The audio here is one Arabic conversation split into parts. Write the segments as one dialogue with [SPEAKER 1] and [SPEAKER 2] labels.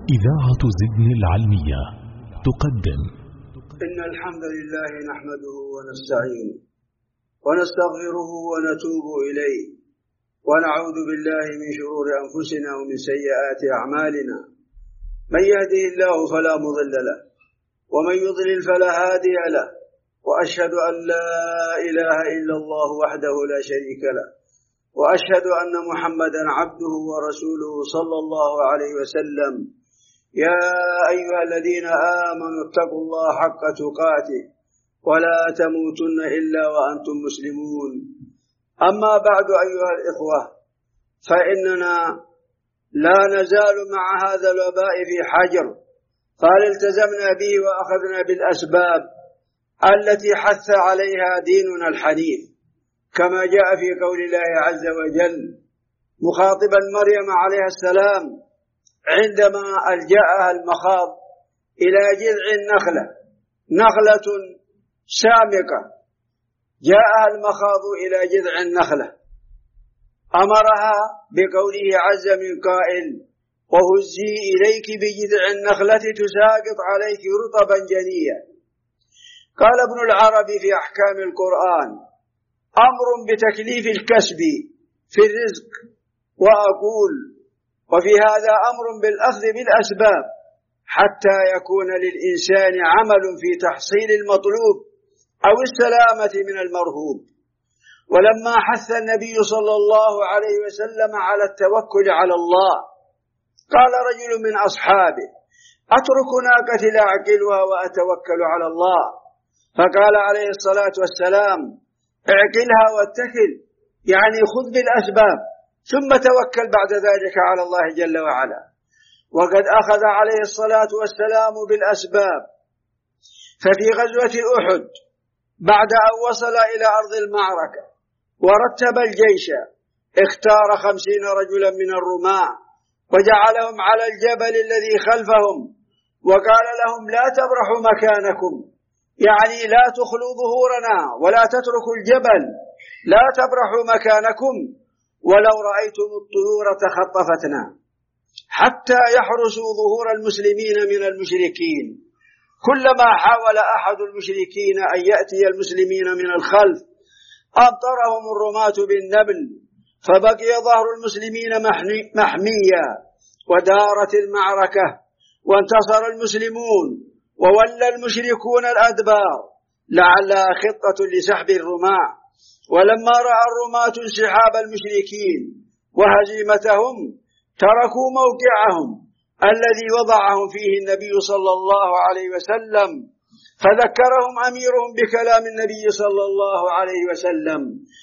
[SPEAKER 1] إذاعة زدن العلمية تقدم.
[SPEAKER 2] إن الحمد لله نحمده ونستعينه ونستغفره ونتوب إليه ونعوذ بالله من شرور أنفسنا ومن سيئات أعمالنا. من يهده الله فلا مضل له ومن يضلل فلا هادي له، وأشهد أن لا إله إلا الله وحده لا شريك له، وأشهد أن محمدا عبده ورسوله صلى الله عليه وسلم. يا أيها الذين آمنوا اتقوا الله حق تقاته ولا تموتن إلا وأنتم مسلمون. أما بعد أيها الإخوة، فإننا لا نزال مع هذا الوباء في حجر، قال التزمنا به وأخذنا بالأسباب التي حث عليها ديننا الحنيف، كما جاء في قول الله عز وجل مخاطبا مريم عليها السلام عندما ألجأها المخاض إلى جذع النخلة، نخلة سامقة، جاءها المخاض إلى جذع النخلة، أمرها بقوله عز من قائل وهزي إليك بجذع النخلة تساقط عليك رطبا جنيا. قال ابن العربي في أحكام القرآن أمر بتكليف الكسب في الرزق، وأقول وفي هذا أمر بالأخذ بالأسباب حتى يكون للإنسان عمل في تحصيل المطلوب أو السلامة من المرهوب. ولما حث النبي صلى الله عليه وسلم على التوكل على الله، قال رجل من أصحابه أترك ناقتي لأعقلها وأتوكل على الله؟ فقال عليه الصلاة والسلام اعقلها واتكل، يعني خذ بالأسباب ثم توكل بعد ذلك على الله جل وعلا. وقد أخذ عليه الصلاة والسلام بالأسباب، ففي غزوة أحد بعد أن وصل إلى أرض المعركة ورتب الجيش اختار 50 رجلا من الرماة وجعلهم على الجبل الذي خلفهم، وقال لهم لا تبرحوا مكانكم، يعني لا تخلوا ظهورنا ولا تتركوا الجبل، لا تبرحوا مكانكم، ولو رأيتم الطيور تخطفتنا، حتى يحرسوا ظهور المسلمين من المشركين. كلما حاول أحد المشركين أن يأتي المسلمين من الخلف أمطرهم الرماة بالنبل، فبقي ظهر المسلمين محميا، ودارت المعركة وانتصر المسلمون وولى المشركون الأدبار لعلها خطة لسحب الرماة. ولما رأى الرماة انسحاب المشركين وهزيمتهم تركوا موقعهم الذي وضعهم فيه النبي صلى الله عليه وسلم، فذكرهم أميرهم بكلام النبي صلى الله عليه وسلم،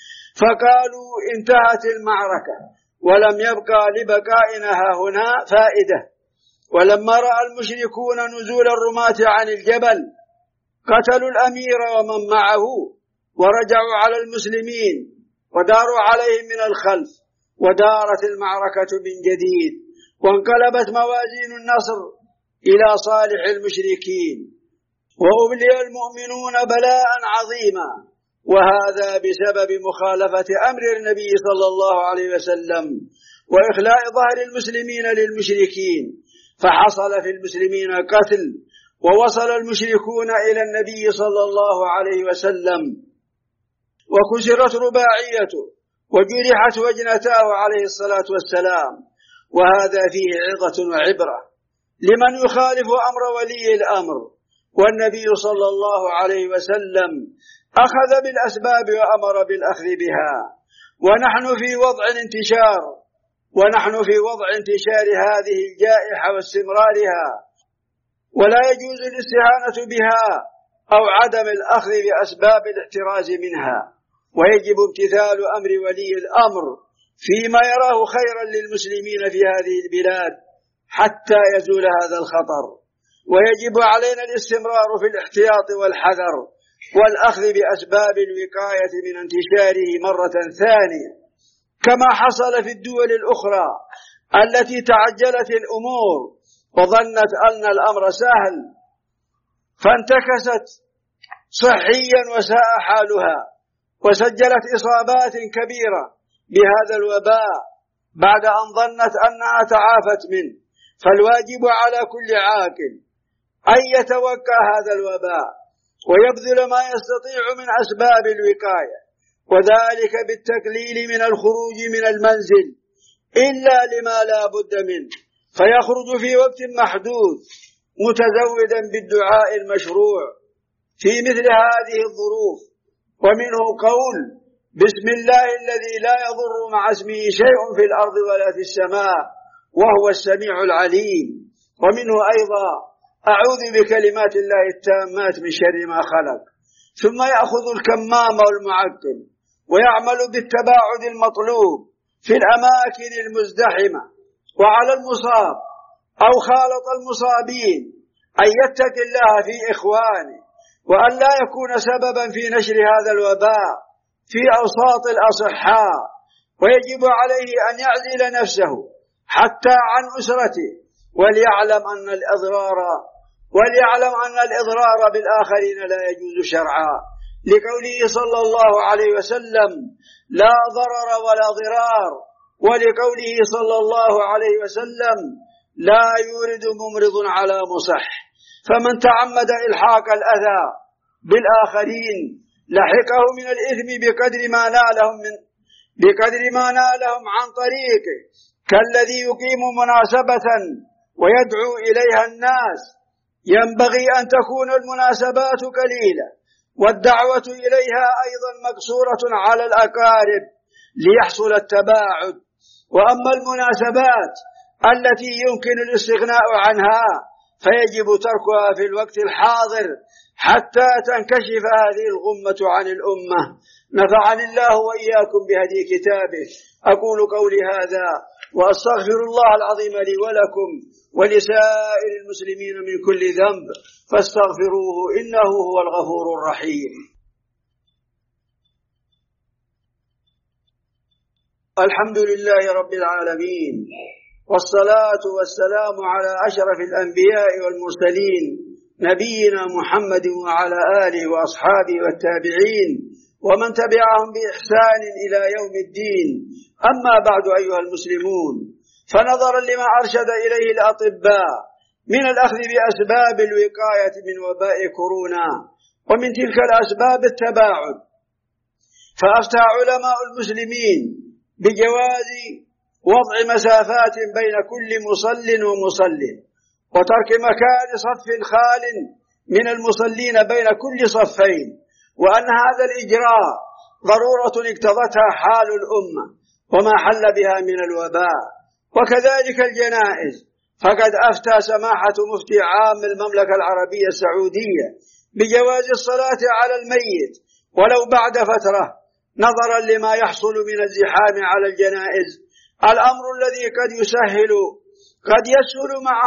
[SPEAKER 2] فقالوا انتهت المعركة ولم يبقى لبقائنا هنا فائدة. ولما رأى المشركون نزول الرماة عن الجبل قتلوا الأمير ومن معه ورجعوا على المسلمين وداروا عليهم من الخلف، ودارت المعركة من جديد، وانقلبت موازين النصر إلى صالح المشركين، وأبلي المؤمنون بلاء عظيما، وهذا بسبب مخالفة أمر النبي صلى الله عليه وسلم وإخلاء ظهر المسلمين للمشركين، فحصل في المسلمين قتل، ووصل المشركون إلى النبي صلى الله عليه وسلم وكسرت رباعيته وجرحت وجنتاه عليه الصلاة والسلام. وهذا فيه عظة وعبرة لمن يخالف أمر ولي الأمر، والنبي صلى الله عليه وسلم أخذ بالأسباب وأمر بالأخذ بها. ونحن في وضع انتشار هذه الجائحة واستمرارها، ولا يجوز الاستهانة بها أو عدم الأخذ بأسباب الاحتراز منها، ويجب امتثال أمر ولي الأمر فيما يراه خيرا للمسلمين في هذه البلاد حتى يزول هذا الخطر. ويجب علينا الاستمرار في الاحتياط والحذر والأخذ بأسباب الوقاية من انتشاره مرة ثانية، كما حصل في الدول الأخرى التي تعجلت الأمور وظنت أن الأمر سهل فانتكست صحيا وساء حالها، وسجلت إصابات كبيرة بهذا الوباء بعد أن ظنت أنها تعافت منه. فالواجب على كل عاقل أن يتوقع هذا الوباء ويبذل ما يستطيع من أسباب الوقاية، وذلك بالتقليل من الخروج من المنزل إلا لما لا بد منه، فيخرج في وقت محدود متزودا بالدعاء المشروع في مثل هذه الظروف. ومنه قول بسم الله الذي لا يضر مع اسمه شيء في الأرض ولا في السماء وهو السميع العليم. ومنه أيضا أعوذ بكلمات الله التامات من شر ما خلق. ثم يأخذ الكمام والمعقل ويعمل بالتباعد المطلوب في الأماكن المزدحمة، وعلى المصاب أو خالط المصابين أن يتقي الله في إخوانه، وأن لا يكون سببا في نشر هذا الوباء في أوساط الأصحاء، ويجب عليه أن يعزل نفسه حتى عن أسرته، وليعلم أن الإضرار بالآخرين لا يجوز شرعا، لقوله صلى الله عليه وسلم لا ضرر ولا ضرار، ولقوله صلى الله عليه وسلم لا يورد ممرض على مصح. فمن تعمد إلحاق الأذى بالآخرين لحقه من الإثم بقدر ما نالهم عن طريقه، كالذي يقيم مناسبة ويدعو إليها الناس. ينبغي أن تكون المناسبات قليلة والدعوة إليها أيضا مقصورة على الأقارب ليحصل التباعد. وأما المناسبات التي يمكن الاستغناء عنها فيجب تركها في الوقت الحاضر حتى تنكشف هذه الغمة عن الأمة. نفعني الله وإياكم بهدي كتابه. أقول قولي هذا وأستغفر الله العظيم لي ولكم ولسائر المسلمين من كل ذنب فاستغفروه إنه هو الغفور الرحيم. الحمد لله رب العالمين، والصلاة والسلام على أشرف الأنبياء والمرسلين نبينا محمد وعلى آله وأصحابه والتابعين ومن تبعهم بإحسان إلى يوم الدين. أما بعد أيها المسلمون، فنظرا لما أرشد إليه الأطباء من الأخذ بأسباب الوقاية من وباء كورونا، ومن تلك الأسباب التباعد، فأفتى علماء المسلمين بجواز وضع مسافات بين كل مصل ومصل، وترك مكان صف خال من المصلين بين كل صفين، وأن هذا الإجراء ضرورة اقتضتها حال الأمة وما حل بها من الوباء. وكذلك الجنائز، فقد أفتى سماحة مفتي عام المملكة العربية السعودية بجواز الصلاة على الميت ولو بعد فترة، نظرا لما يحصل من الزحام على الجنائز، الأمر الذي قد يسهل معه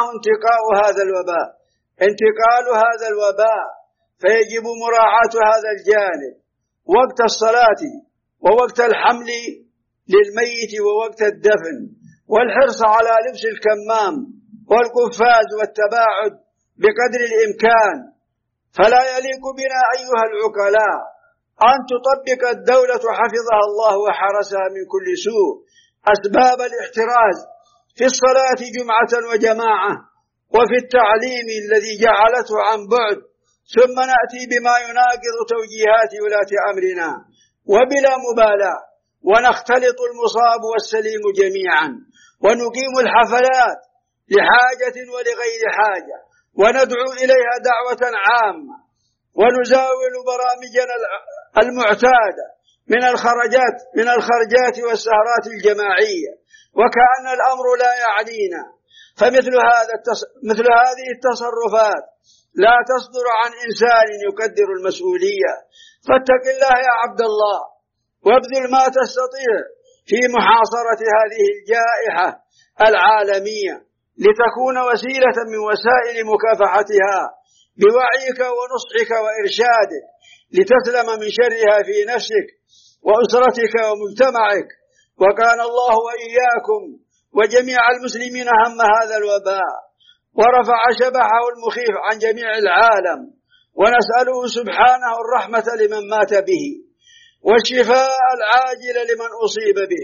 [SPEAKER 2] انتقال هذا الوباء، فيجب مراعاة هذا الجانب وقت الصلاة ووقت الحمل للميت ووقت الدفن، والحرص على لبس الكمام والقفاز والتباعد بقدر الإمكان. فلا يليق بنا أيها العقلاء أن تطبق الدولة حفظها الله وحرسها من كل سوء أسباب الاحتراز في الصلاة جمعة وجماعة وفي التعليم الذي جعلته عن بعد، ثم نأتي بما يناقض توجيهات ولاة أمرنا وبلا مبالاة، ونختلط المصاب والسليم جميعا، ونقيم الحفلات لحاجة ولغير حاجة وندعو إليها دعوة عامة، ونزاول برامجنا المعتادة من الخرجات والسهرات الجماعية وكأن الأمر لا يعنينا. فمثل هذه التصرفات لا تصدر عن إنسان يقدر المسؤولية. فاتق الله يا عبد الله وابذل ما تستطيع في محاصرة هذه الجائحة العالمية لتكون وسيلة من وسائل مكافحتها بوعيك ونصحك وإرشادك لتسلم من شرها في نفسك وأسرتك ومجتمعك. وكان الله وإياكم وجميع المسلمين هم هذا الوباء ورفع شبحه المخيف عن جميع العالم، ونسأله سبحانه الرحمة لمن مات به والشفاء العاجل لمن أصيب به،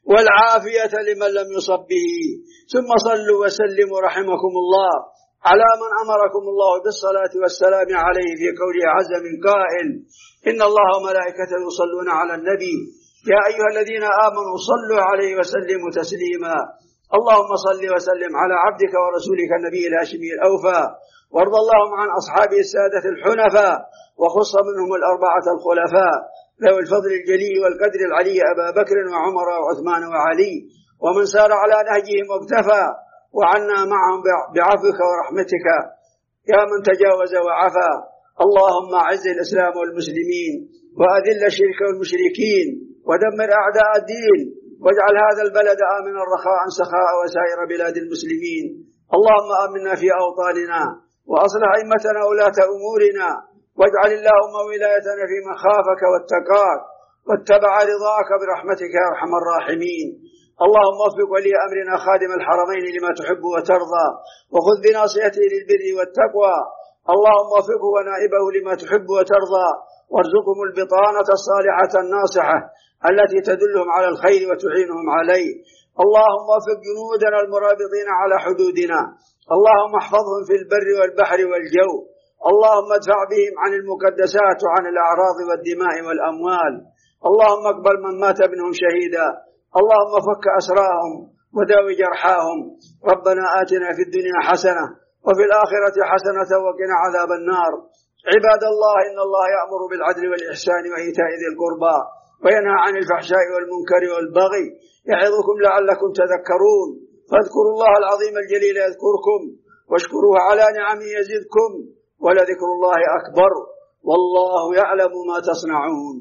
[SPEAKER 2] والعافية لمن لم يصب به. ثم صلوا وسلموا رحمكم الله على من أمركم الله بالصلاة والسلام عليه في قوله عز من قائل: إن الله وملائكته يصلون على النبي يا أيها الذين آمنوا صلوا عليه وسلموا تسليما. اللهم صل وسلم على عبدك ورسولك النبي الهاشمي الأوفى، وارض اللهم عن أصحابه السادة الحنفاء، وخص منهم الأربعة الخلفاء ذوي الفضل الجلي والقدر العلي أبا بكر وعمر وعثمان وعلي، ومن سار على نهجهم واقتفى، وعنا معهم بعفوك ورحمتك يا من تجاوز وعفى. اللهم أعز الإسلام والمسلمين، وأذل الشرك والمشركين، ودمر أعداء الدين، واجعل هذا البلد آمنا رخاء سخاء وسائر بلاد المسلمين. اللهم آمنا في أوطاننا، وأصلح أئمتنا ولاة أمورنا، واجعل اللهم ولايتنا في من خافك واتقاك واتبع رضاك برحمتك يا أرحم الراحمين. اللهم وفق ولي أمرنا خادم الحرمين لما تحب وترضى، وخذ بناصيته للبر والتقوى. اللهم وفقه ونائبه لما تحب وترضى، وارزقهم البطانة الصالحة الناصحة التي تدلهم على الخير وتعينهم عليه. اللهم وفق جنودنا المرابطين على حدودنا، اللهم احفظهم في البر والبحر والجو. اللهم ادفع بهم عن المقدسات وعن الأعراض والدماء والأموال. اللهم اقبل من مات منهم شهيدا. اللهم فك أسراهم وداوي جرحاهم. ربنا آتنا في الدنيا حسنة وفي الآخرة حسنة وقنا عذاب النار. عباد الله، إن الله يأمر بالعدل والإحسان وإيتاء ذي القربى، وينهى عن الفحشاء والمنكر والبغي، يعظكم لعلكم تذكرون. فاذكروا الله العظيم الجليل يذكركم، واشكروه على نعمه يزدكم، ولذكر الله أكبر، والله يعلم ما تصنعون.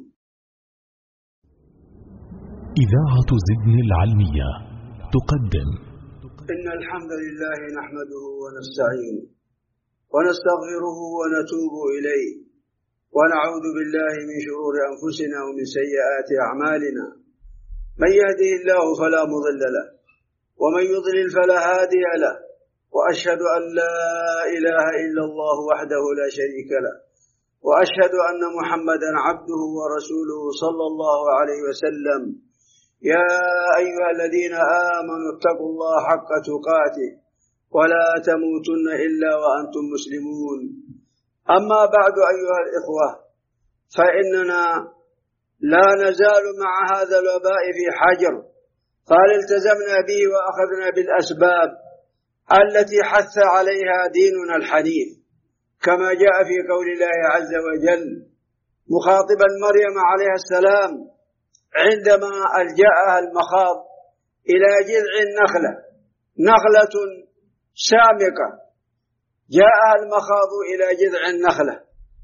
[SPEAKER 1] إذاعة زدن العلمية تقدم:
[SPEAKER 2] إن الحمد لله نحمده ونستعينه ونستغفره ونتوب إليه، ونعوذ بالله من شرور أنفسنا ومن سيئات أعمالنا. من يهده الله فلا مضل له، ومن يضلل فلا هادي له، وأشهد أن لا إله إلا الله وحده لا شريك له، وأشهد أن محمدا عبده ورسوله صلى الله عليه وسلم. يا أيها الذين آمنوا اتقوا الله حق تقاته ولا تموتن إلا وأنتم مسلمون. أما بعد أيها الإخوة، فإننا لا نزال مع هذا الوباء في حجر، قال التزمنا به وأخذنا بالأسباب التي حث عليها ديننا الحنيف، كما جاء في قول الله عز وجل مخاطبا مريم عليها السلام عندما ألجأها المخاض إلى جذع النخلة، نخلة سامقة، جاءها المخاض إلى جذع النخلة،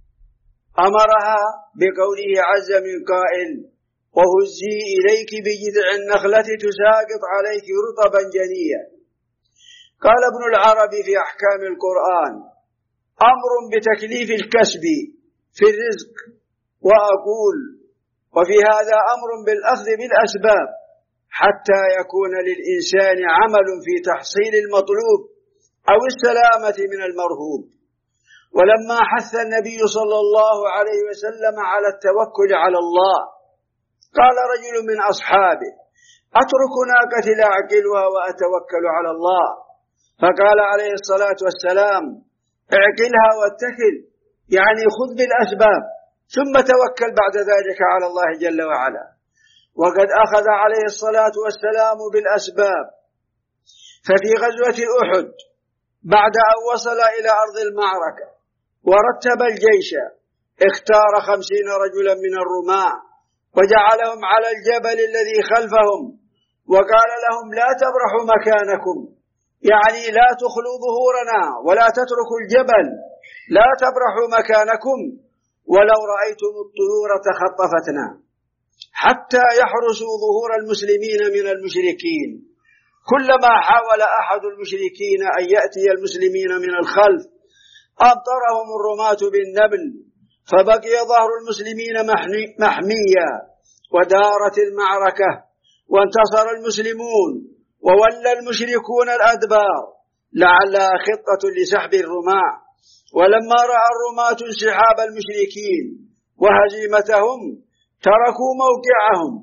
[SPEAKER 2] أمرها بقوله عز من قائل: وهزي إليك بجذع النخلة تساقط عليك رطبا جنيا. قال ابن العربي في أحكام القرآن: أمر بتكليف الكسب في الرزق. وأقول: وفي هذا أمر بالأخذ بالأسباب حتى يكون للإنسان عمل في تحصيل المطلوب أو السلامة من المرهوب. ولما حث النبي صلى الله عليه وسلم على التوكل على الله، قال رجل من أصحابه: أترك ناقتي لأعقلها وأتوكل على الله؟ فقال عليه الصلاة والسلام: اعقلها واتكل، يعني خذ بالأسباب ثم توكل بعد ذلك على الله جل وعلا. وقد أخذ عليه الصلاة والسلام بالأسباب، ففي غزوة أحد بعد أن وصل إلى أرض المعركة ورتب الجيش، اختار 50 رجلا من الرماة وجعلهم على الجبل الذي خلفهم، وقال لهم: لا تبرحوا مكانكم، يعني لا تخلوا ظهورنا ولا تتركوا الجبل، لا تبرحوا مكانكم، ولو رأيتم الطيور تخطفتنا، حتى يحرسوا ظهور المسلمين من المشركين. كلما حاول أحد المشركين أن يأتي المسلمين من الخلف أمطرهم الرماة بالنبل، فبقي ظهر المسلمين محميا، ودارت المعركة، وانتصر المسلمون، وولى المشركون الأدبار لعلها خطة لسحب الرماة. ولما رأى الرماة انسحاب المشركين وهزيمتهم تركوا موقعهم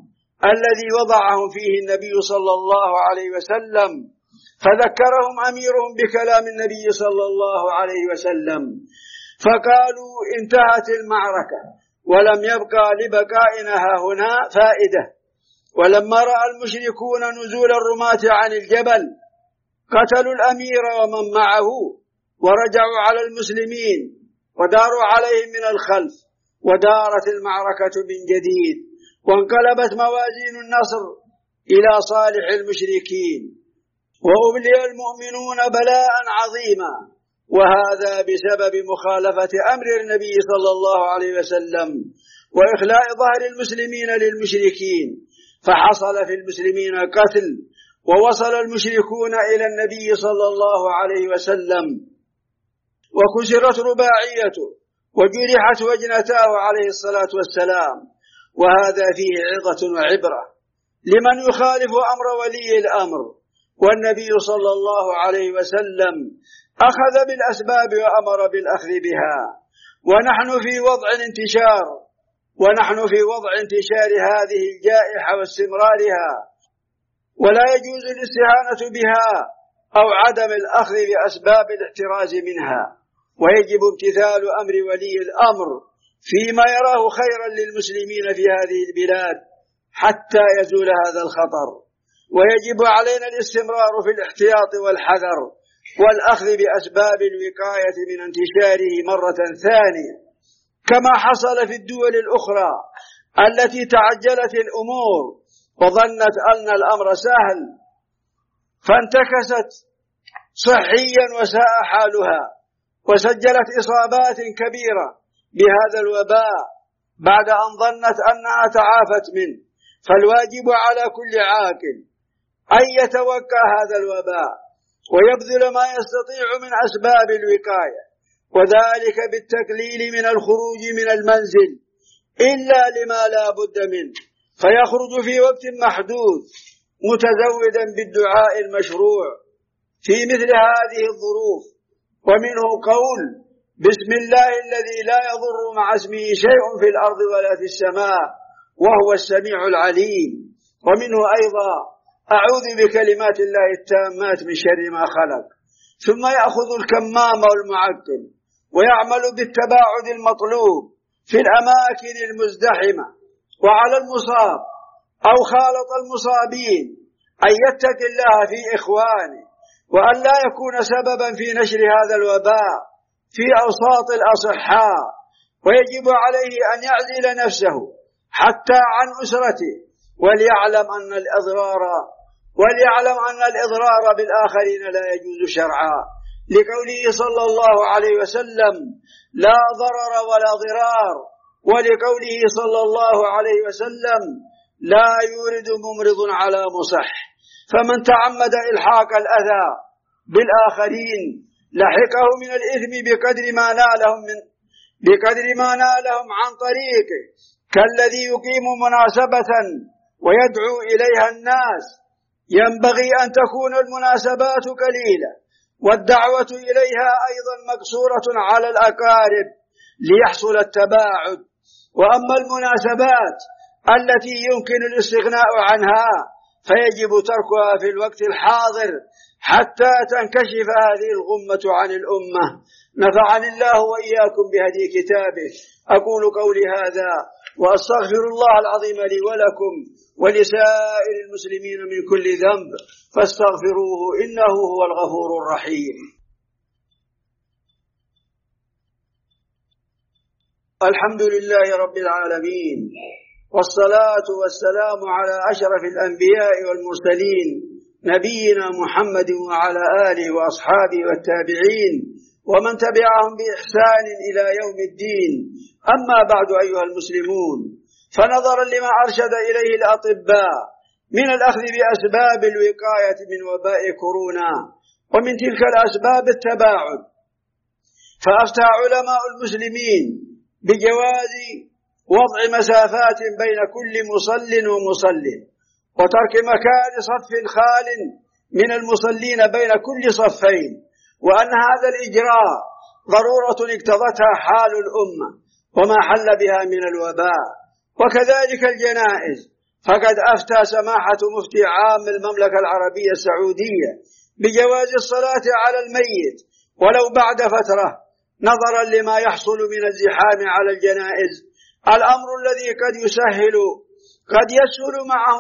[SPEAKER 2] الذي وضعهم فيه النبي صلى الله عليه وسلم، فذكرهم أميرهم بكلام النبي صلى الله عليه وسلم، فقالوا انتهت المعركة ولم يبقى لبقائنا هنا فائدة. ولما رأى المشركون نزول الرماة عن الجبل قتلوا الأمير ومن معه ورجعوا على المسلمين وداروا عليهم من الخلف، ودارت المعركة من جديد، وانقلبت موازين النصر إلى صالح المشركين، وأبلي المؤمنون بلاء عظيما، وهذا بسبب مخالفة أمر النبي صلى الله عليه وسلم وإخلاء ظهر المسلمين للمشركين، فحصل في المسلمين قتل، ووصل المشركون إلى النبي صلى الله عليه وسلم، وكسرت رباعيته وجرحت وجنتاه عليه الصلاة والسلام. وهذا فيه عظة وعبرة لمن يخالف أمر ولي الأمر، والنبي صلى الله عليه وسلم أخذ بالأسباب وأمر بالأخذ بها، ونحن في وضع انتشار هذه الجائحة واستمرارها، ولا يجوز الاستهانة بها أو عدم الأخذ بأسباب الاحتراز منها، ويجب امتثال أمر ولي الأمر فيما يراه خيرا للمسلمين في هذه البلاد حتى يزول هذا الخطر. ويجب علينا الاستمرار في الاحتياط والحذر والأخذ بأسباب الوقاية من انتشاره مرة ثانية، كما حصل في الدول الأخرى التي تعجلت الأمور وظنت أن الأمر سهل فانتكست صحيا وساء حالها، وسجلت إصابات كبيرة بهذا الوباء بعد أن ظنت أنها تعافت منه. فالواجب على كل عاقل أن يتوقع هذا الوباء ويبذل ما يستطيع من أسباب الوقاية، وذلك بالتقليل من الخروج من المنزل إلا لما لا بد منه، فيخرج في وقت محدود متزودا بالدعاء المشروع في مثل هذه الظروف، ومنه قول بسم الله الذي لا يضر مع اسمه شيء في الأرض ولا في السماء وهو السميع العليم، ومنه أيضا أعوذ بكلمات الله التامات من شر ما خلق، ثم يأخذ الكمام والمعقل ويعمل بالتباعد المطلوب في الأماكن المزدحمة وعلى المصاب أو خالط المصابين أن يتقي الله في إخوانه، وأن لا يكون سببا في نشر هذا الوباء في أوساط الأصحاء، ويجب عليه أن يعزل نفسه حتى عن أسرته، وليعلم أن الإضرار بالآخرين لا يجوز شرعا، لقوله صلى الله عليه وسلم لا ضرر ولا ضرار، ولقوله صلى الله عليه وسلم لا يورد ممرض على مصح. فمن تعمد إلحاق الأذى بالآخرين لحقه من الإثم بقدر ما نالهم عن طريقه، كالذي يقيم مناسبة ويدعو إليها الناس. ينبغي أن تكون المناسبات قليلة والدعوة إليها أيضا مقصورة على الأقارب ليحصل التباعد. وأما المناسبات التي يمكن الاستغناء عنها فيجب تركها في الوقت الحاضر حتى تنكشف هذه الغمة عن الأمة. نفعني الله وإياكم بهدي كتابه. أقول قولي هذا وأستغفر الله العظيم لي ولكم ولسائر المسلمين من كل ذنب فاستغفروه إنه هو الغفور الرحيم. الحمد لله رب العالمين، والصلاة والسلام على أشرف الأنبياء والمرسلين نبينا محمد وعلى آله وأصحابه والتابعين ومن تبعهم بإحسان إلى يوم الدين. أما بعد أيها المسلمون، فنظرا لما أرشد إليه الأطباء من الأخذ بأسباب الوقاية من وباء كورونا، ومن تلك الأسباب التباعد، فأفتى علماء المسلمين بجواز وضع مسافات بين كل مصل ومصل، وترك مكان صف خال من المصلين بين كل صفين، وأن هذا الإجراء ضرورة اقتضتها حال الأمة وما حل بها من الوباء. وكذلك الجنائز، فقد أفتى سماحة مفتي عام المملكة العربية السعودية بجواز الصلاة على الميت ولو بعد فترة، نظرا لما يحصل من الزحام على الجنائز، الأمر الذي قد يسهل معه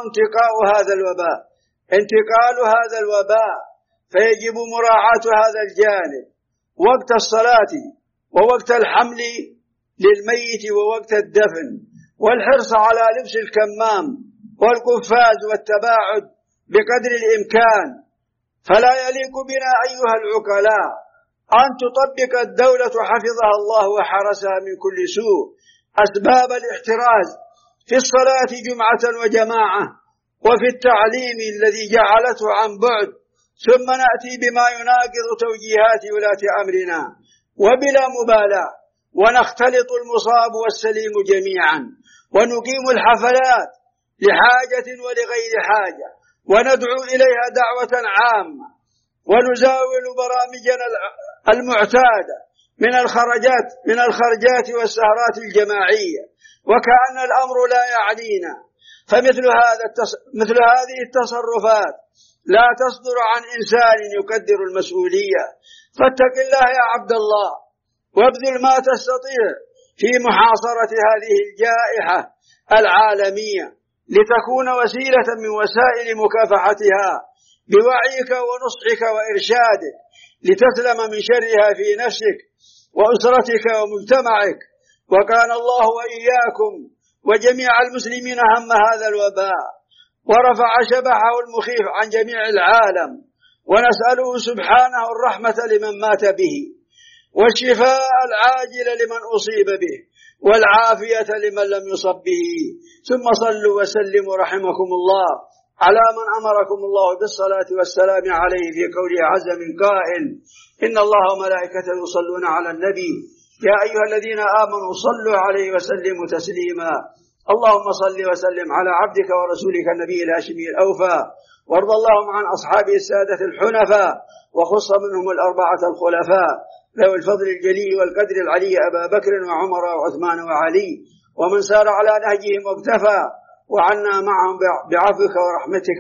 [SPEAKER 2] انتقال هذا الوباء، فيجب مراعاة هذا الجانب وقت الصلاة ووقت الحمل للميت ووقت الدفن، والحرص على لبس الكمام والقفاز والتباعد بقدر الإمكان. فلا يليق بنا أيها العقلاء أن تطبق الدولة حفظها الله وحرسها من كل سوء أسباب الاحتراز في الصلاة جمعة وجماعة وفي التعليم الذي جعلته عن بعد، ثم نأتي بما يناقض توجيهات ولاة أمرنا وبلا مبالاة، ونختلط المصاب والسليم جميعا، ونقيم الحفلات لحاجة ولغير حاجة، وندعو إليها دعوة عامة، ونزاول برامجنا المعتادة من الخرجات والسهرات الجماعية وكأن الأمر لا يعنينا. فمثل هذه التصرفات لا تصدر عن إنسان يقدر المسؤولية. فاتق الله يا عبد الله، وابذل ما تستطيع في محاصرة هذه الجائحة العالمية لتكون وسيلة من وسائل مكافحتها بوعيك ونصحك وإرشادك، لتسلم من شرها في نفسك وأسرتك ومجتمعك. وكان الله وإياكم وجميع المسلمين هم هذا الوباء، ورفع شبحه المخيف عن جميع العالم، ونسأله سبحانه الرحمة لمن مات به، والشفاء العاجل لمن أصيب به، والعافية لمن لم يصب به. ثم صلوا وسلموا رحمكم الله على من أمركم الله بالصلاة والسلام عليه في قوله عز من قائل: إن الله وملائكته يصلون على النبي يا أيها الذين آمنوا صلوا عليه وسلموا تسليما. اللهم صل وسلم على عبدك ورسولك النبي الهاشمي الأوفى، وارض اللهم عن أصحابه السادة الحنفاء، وخص منهم الأربعة الخلفاء ذوي الفضل الجلي والقدر العلي أبا بكر وعمر وعثمان وعلي، ومن سار على نهجهم واقتفى، وعنا معهم بعفوك ورحمتك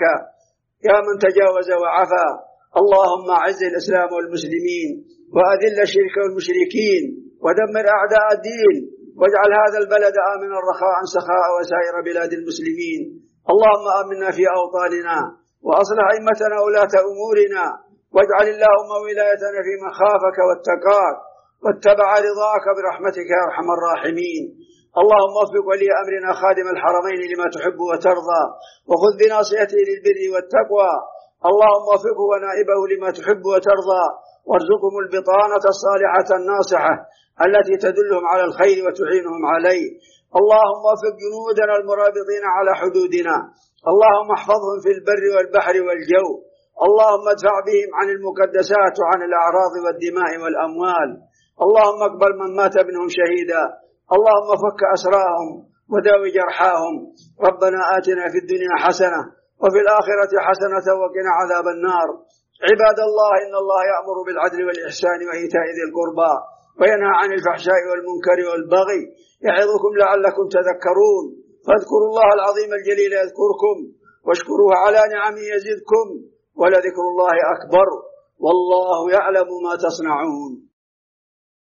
[SPEAKER 2] يا من تجاوز وعفى. اللهم أعز الإسلام والمسلمين، وأذل الشرك والمشركين، ودمر أعداء الدين، واجعل هذا البلد آمنا رخاء سخاء وسائر بلاد المسلمين. اللهم آمنا في أوطاننا، وأصلح أئمتنا ولاة أمورنا، واجعل اللهم ولايتنا في من خافك واتقاك واتبع رضاك برحمتك يا أرحم الراحمين. اللهم وفق ولي أمرنا خادم الحرمين لما تحب وترضى، وخذ بناصيته للبر والتقوى. اللهم وفقه ونائبه لما تحب وترضى، وارزقهم البطانة الصالحة الناصحة التي تدلهم على الخير وتعينهم عليه. اللهم وفق جنودنا المرابطين على حدودنا، اللهم احفظهم في البر والبحر والجو. اللهم ادفع بهم عن المقدسات وعن الأعراض والدماء والأموال. اللهم اقبل من مات منهم شهيدا. اللهم فك أسراهم وداوي جرحاهم. ربنا آتنا في الدنيا حسنة وفي الآخرة حسنة وقنا عذاب النار. عباد الله، إن الله يأمر بالعدل والإحسان وإيتاء ذي القربى، وينهى عن الفحشاء والمنكر والبغي، يعظكم لعلكم تذكرون. فاذكروا الله العظيم الجليل يذكركم، واشكروه على نعمه يزدكم، ولذكر الله أكبر، والله يعلم ما تصنعون.